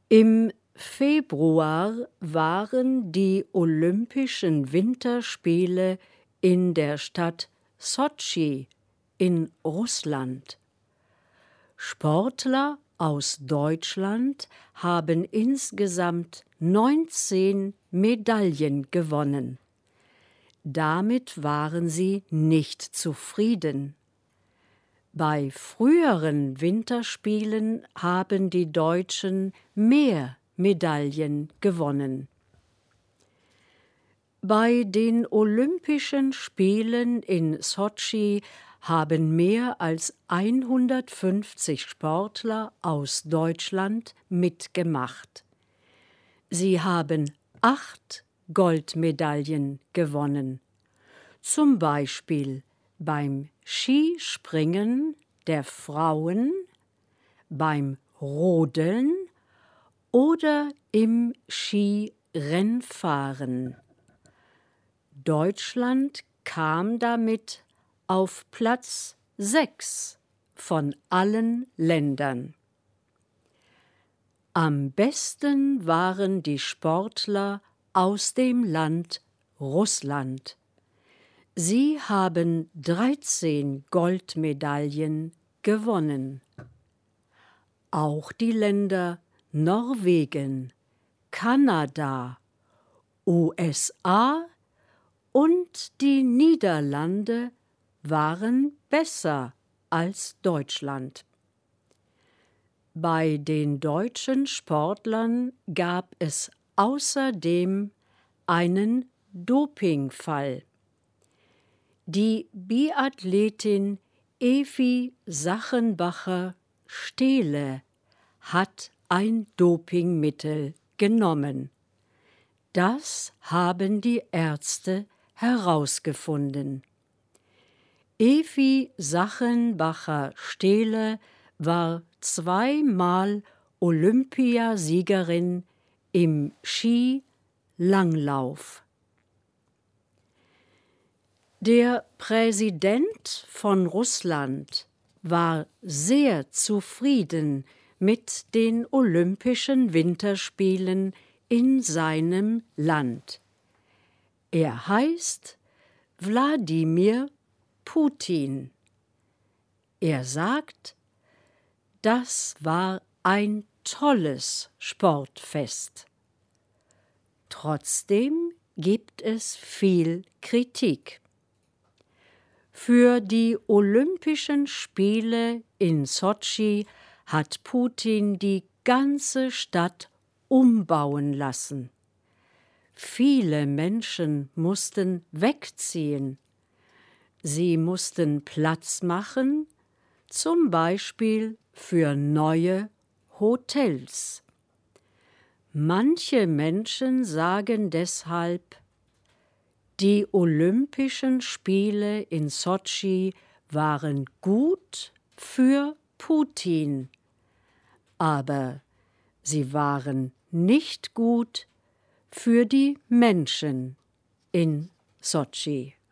Im Februar waren die Olympischen Winterspiele in der Stadt Sotschi in Russland. Sportler aus Deutschland haben insgesamt 19 Medaillen gewonnen. Damit waren sie nicht zufrieden. Bei früheren Winterspielen haben die Deutschen mehr Medaillen gewonnen. Bei den Olympischen Spielen in Sotschi haben mehr als 150 Sportler aus Deutschland mitgemacht. Sie haben 8 Goldmedaillen gewonnen, zum Beispiel beim Skispringen der Frauen, beim Rodeln oder im Skirennfahren. Deutschland kam damit auf Platz 6 von allen Ländern. Am besten waren die Sportler aus dem Land Russland. Sie haben 13 Goldmedaillen gewonnen. Auch die Länder Norwegen, Kanada, USA und die Niederlande waren besser als Deutschland. Bei den deutschen Sportlern gab es außerdem einen Dopingfall. Die Biathletin Evi Sachenbacher-Stehle hat ein Dopingmittel genommen. Das haben die Ärzte herausgefunden. Evi Sachenbacher-Stehle war 2-mal Olympiasiegerin im Skilanglauf. Der Präsident von Russland war sehr zufrieden mit den Olympischen Winterspielen in seinem Land. Er heißt Wladimir Putin. Er sagt, das war ein tolles Sportfest. Trotzdem gibt es viel Kritik. Für die Olympischen Spiele in Sotschi hat Putin die ganze Stadt umbauen lassen. Viele Menschen mussten wegziehen. Sie mussten Platz machen, zum Beispiel für neue Hotels. Manche Menschen sagen deshalb, die Olympischen Spiele in Sotschi waren gut für Putin, aber sie waren nicht gut für die Menschen in Sotschi.